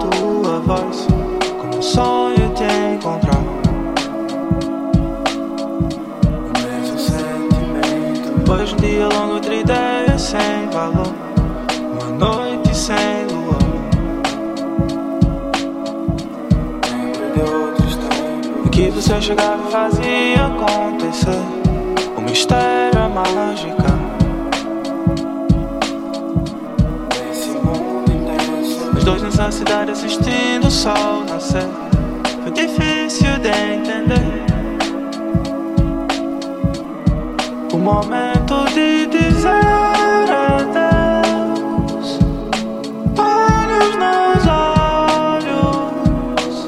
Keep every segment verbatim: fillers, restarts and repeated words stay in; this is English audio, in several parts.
tua voz, como um sonho te encontrar. O mesmo sentimento. Hoje um dia longo de ideias sem valor, uma noite sem luar. Lembro de outros tempos em que você chegava e fazia acontecer um mistério, a mágica. Os dois nessa cidade assistindo o sol nascer. Foi difícil de entender o momento de dizer adeus, olhos nos olhos,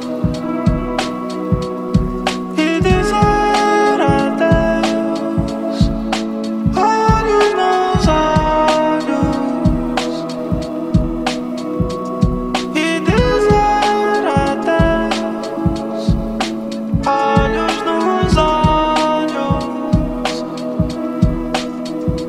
e dizer adeus, olhos nos olhos. Olhos nos olhos.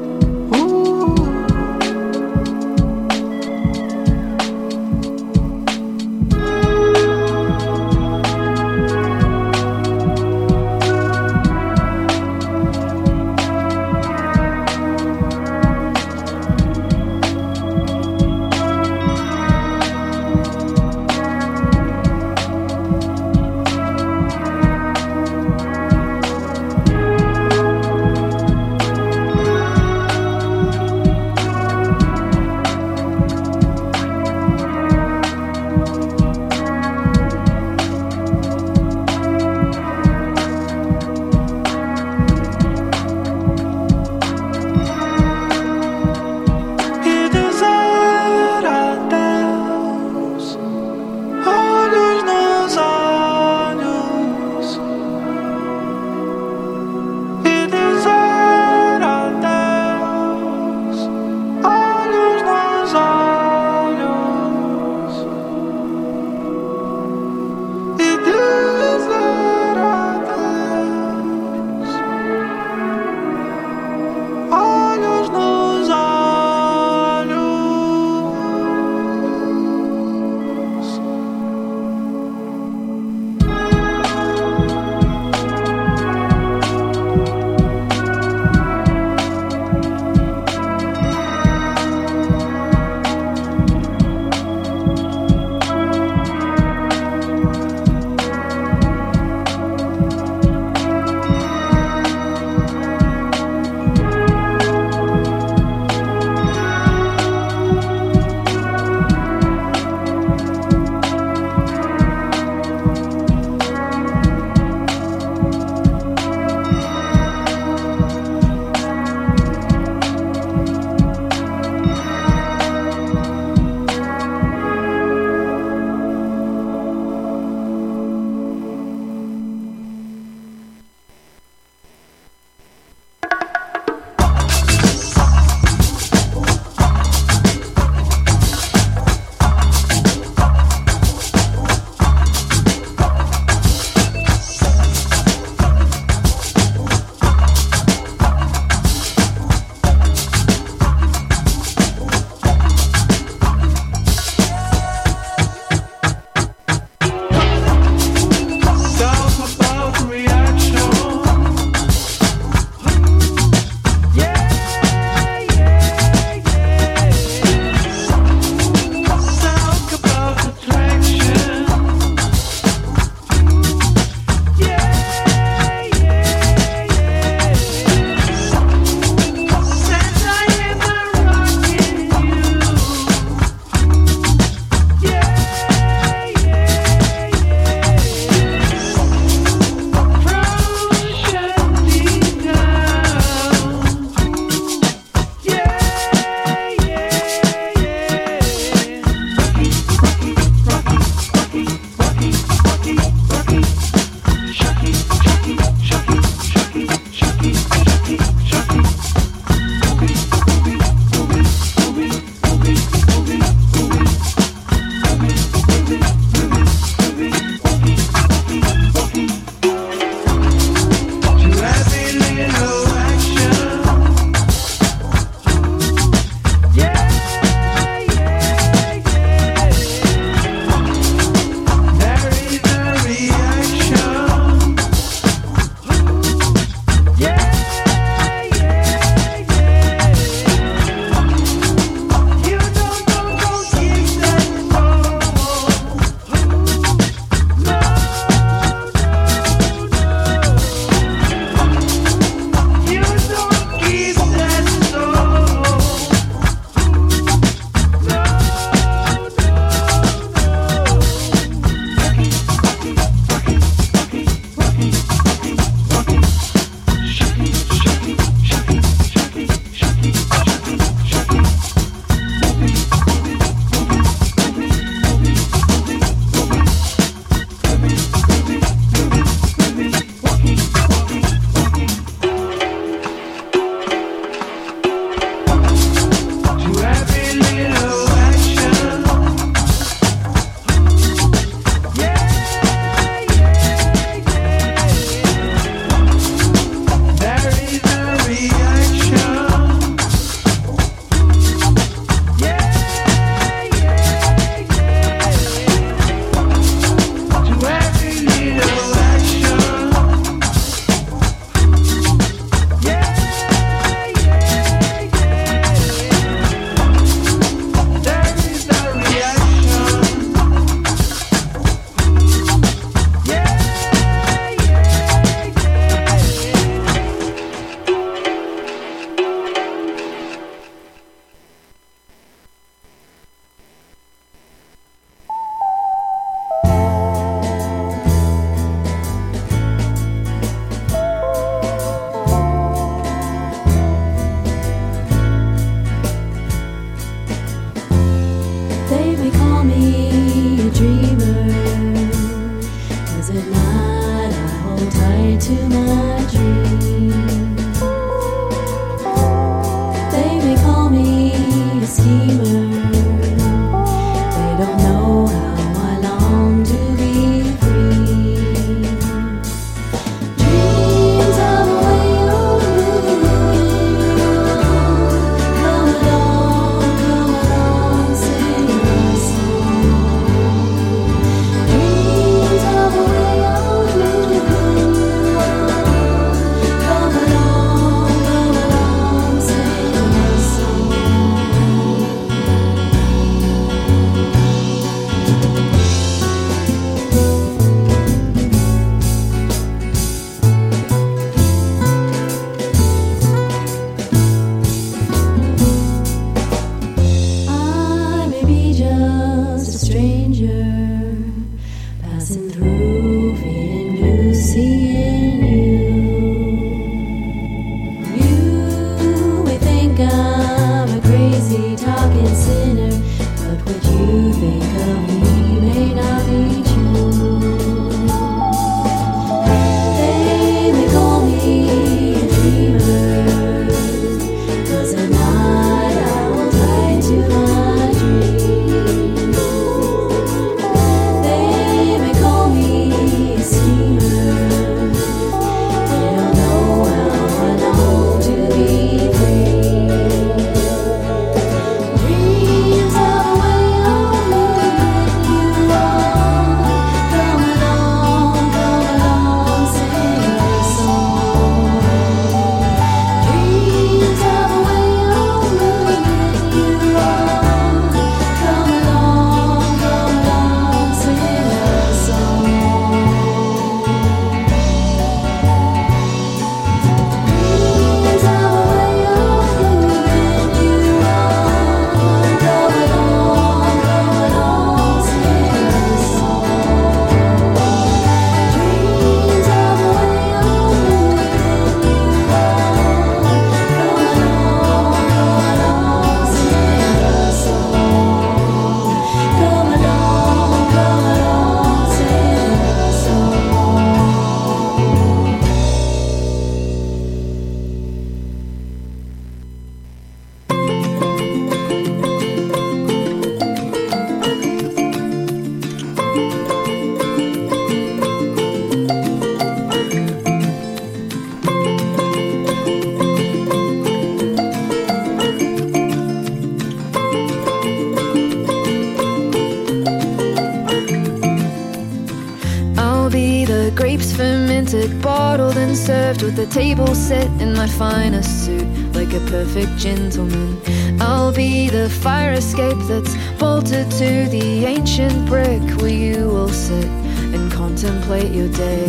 grapes fermented, bottled and served with the table set in my finest suit, like a perfect gentleman. I'll be the fire escape that's bolted to the ancient brick where you will sit and contemplate your day.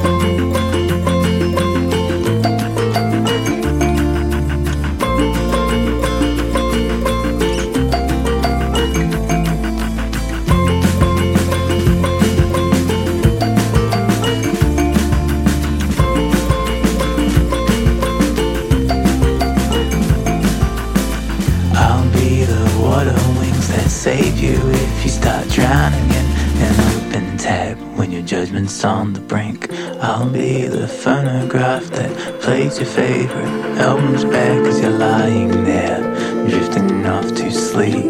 Save you if you start drowning in an open tab when your judgment's on the brink. I'll be the phonograph that plays your favorite albums back as you're lying there, drifting off to sleep.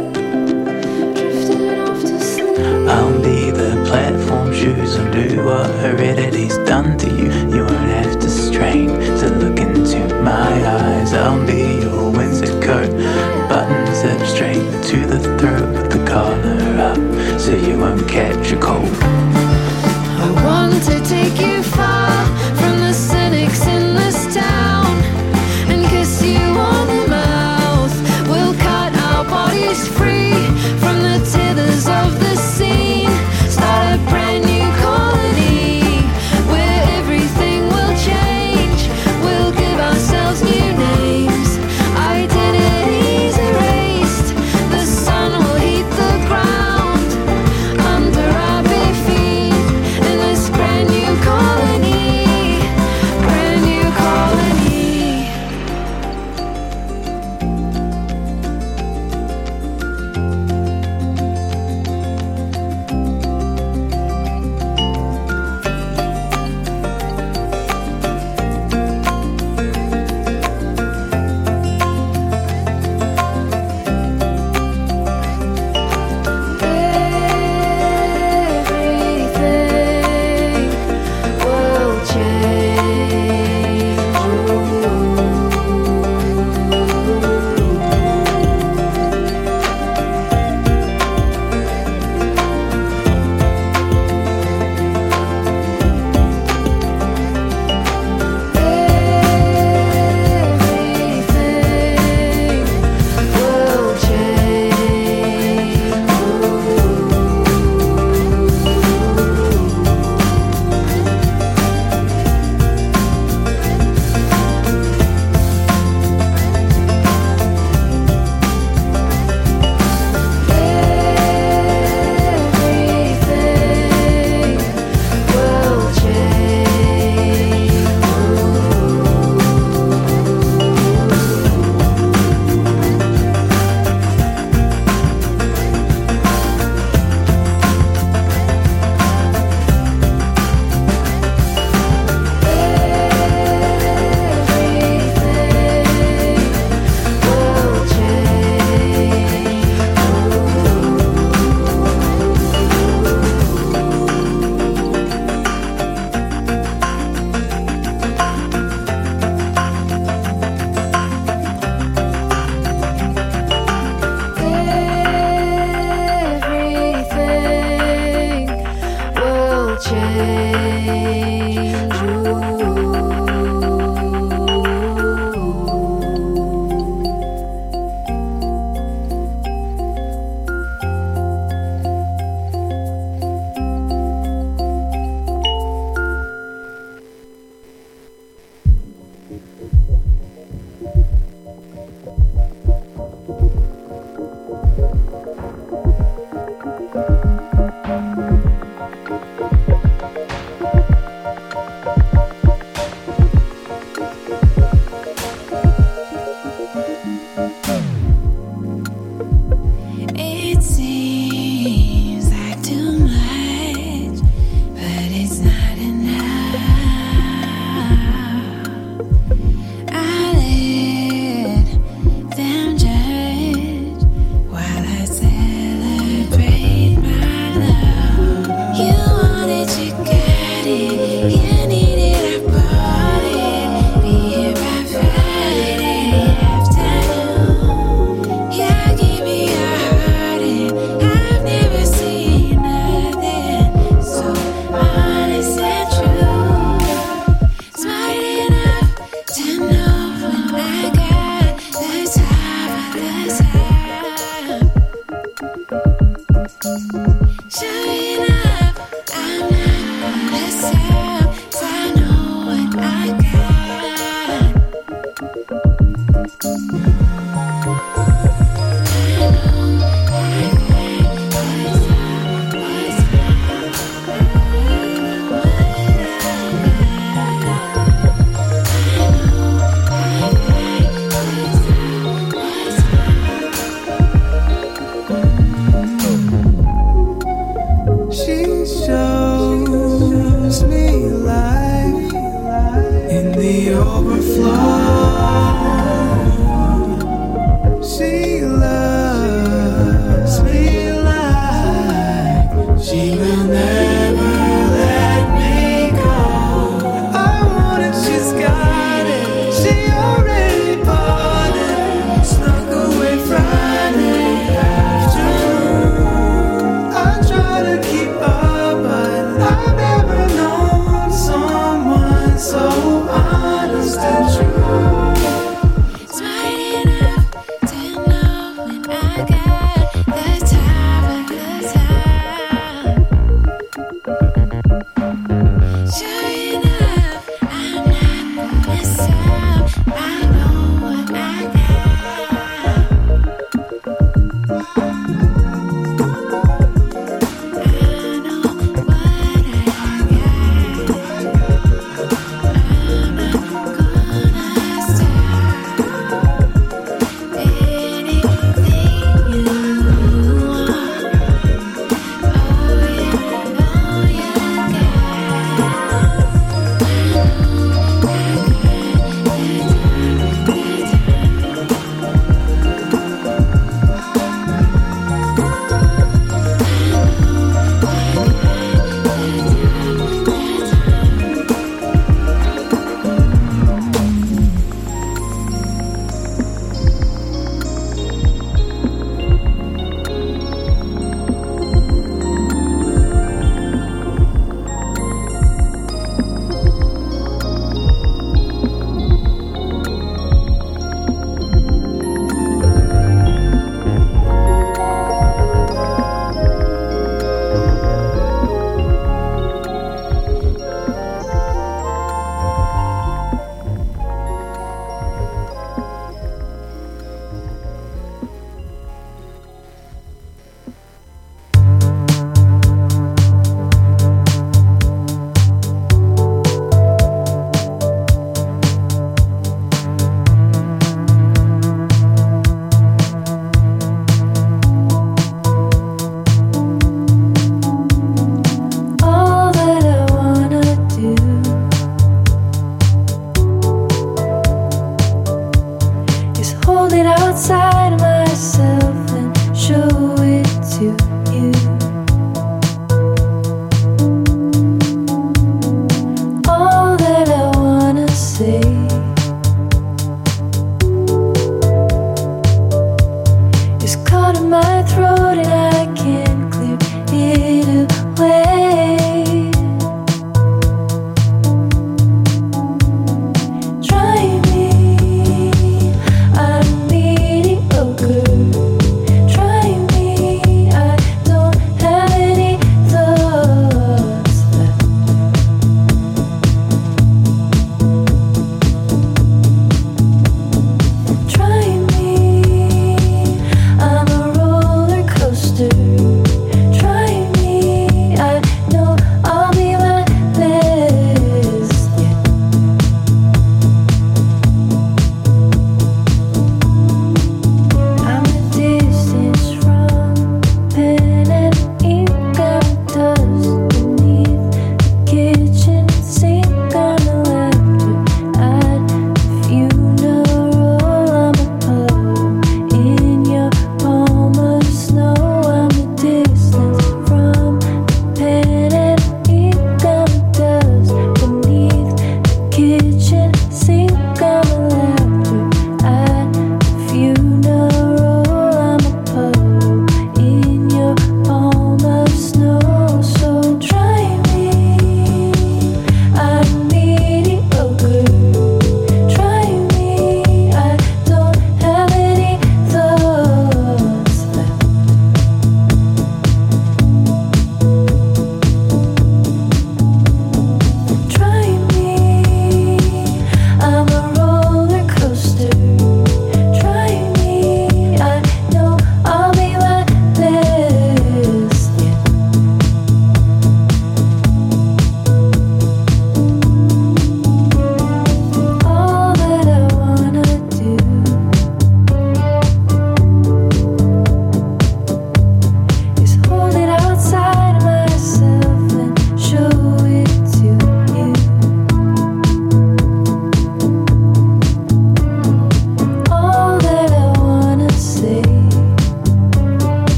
I'll be the platform shoes and do what heredity's done to you. You won't have to strain to look into my eyes. I'll be your Windsor coat, buttons up straight to the throat with the collar up, so you won't catch a cold. I want to take you far from the cynics in this town and kiss you on the mouth. We'll cut our bodies free from the tethers of the scene, start a brand new colony where everything will change. We'll give ourselves new names, identities erased. The sun will heat the ground under our bare feet in this brand new colony, brand new colony. Everything will wanted shows me life in the overflow. She loves me like she will never let me go. I want it, she's got it. She already bought it. Snuck away Friday afternoon. I try to keep up, but I've never known someone so honest and true. It's mighty enough to know.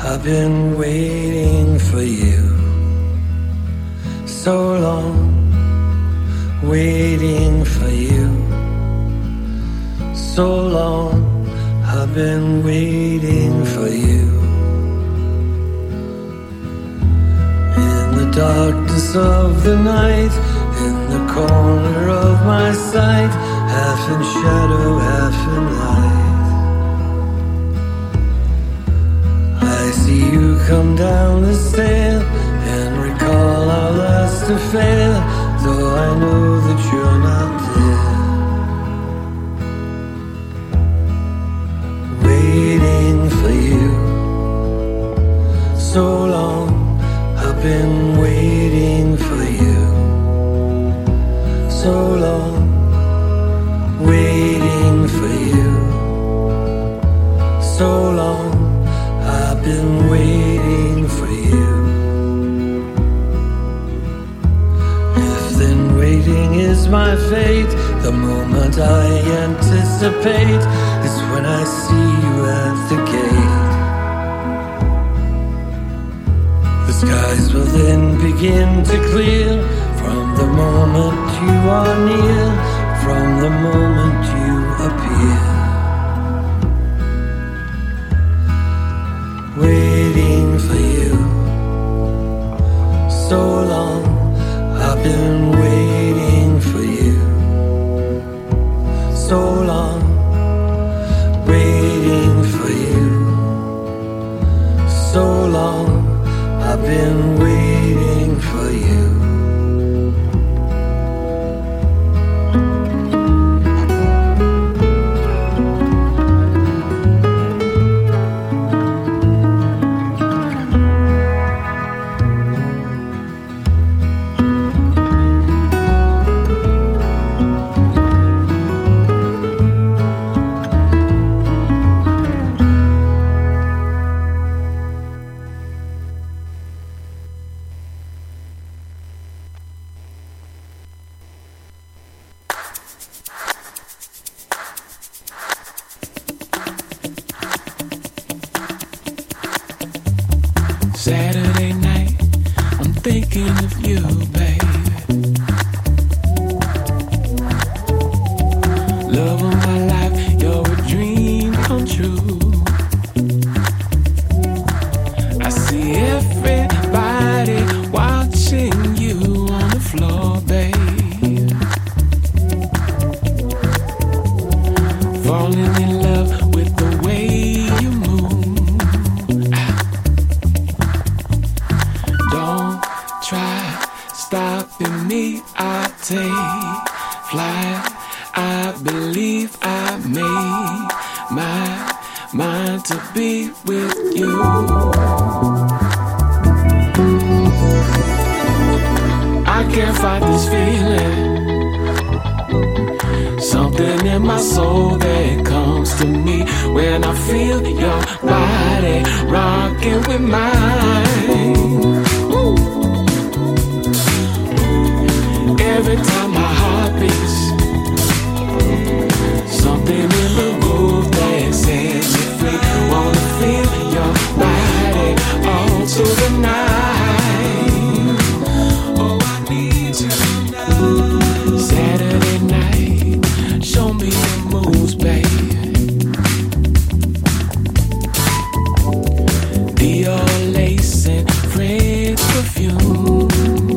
I've been waiting for you so long, waiting for you so long. I've been waiting for you. In the darkness of the night, in the corner of my sight, half in shadow, half in light, I see you come down the stair and recall our last affair, though I know that you're not there. Waiting for you so long, I've been waiting for you so long, waiting for you so long. I've been waiting for you. If then waiting is my fate, the moment I anticipate is when I see you at the gate. The skies will then begin to clear from the moment you are near, from the moment you appear. Waiting for you so long, I've been waiting for you so long, waiting for you so long. I've been waiting for you. Saturday night, I'm thinking of you, baby. Love of my life, you're a dream come true. I see everybody watching you on the floor, babe. Falling in love with the way you move. Try stopping me, I take flight. I believe I made my mind to be with you. I can't fight this feeling, something in my soul that comes to me when I feel your body rocking with mine. Every time my heart beats, something in the groove that sets me free. Wanna feel your body all through the night. Oh, I need you now. Saturday night, show me your moves, babe. Dior lace and French perfume.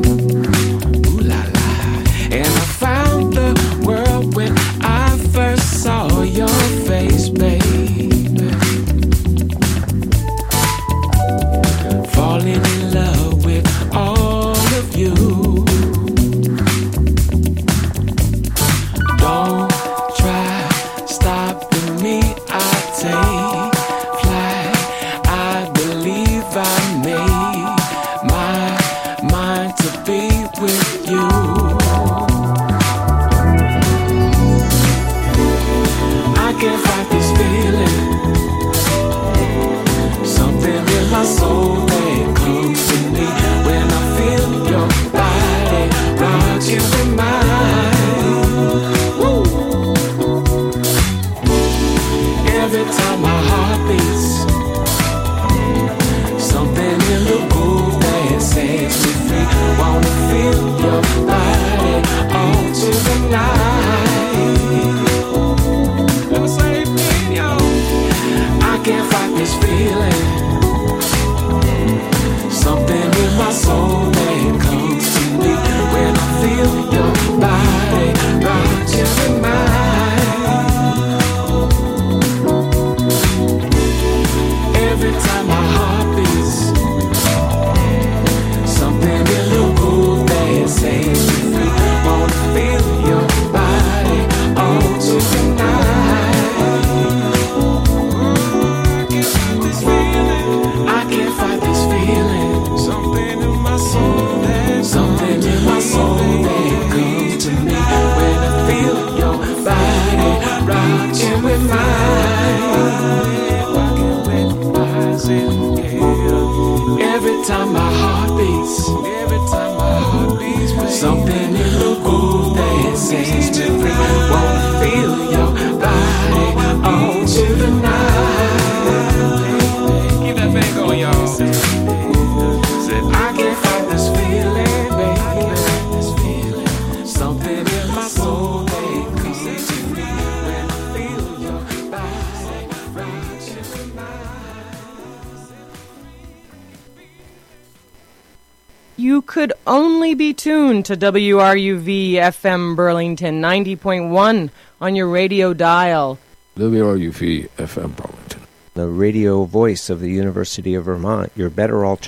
And I found the world when I first saw your face, baby. Falling mind. I can recognize it, yeah. Every time my heart beats, every time my heart beats, baby. Something in the groove that says to me, won't feel your body on to the night. Keep that thing going, y'all. Said I can't fight this feeling, baby. This feeling, something in my soul, baby. Say to me when I feel your body right to the night. You could only be tuned to W R U V F M Burlington ninety point one on your radio dial. W R U V F M Burlington. The radio voice of the University of Vermont, your better alternative.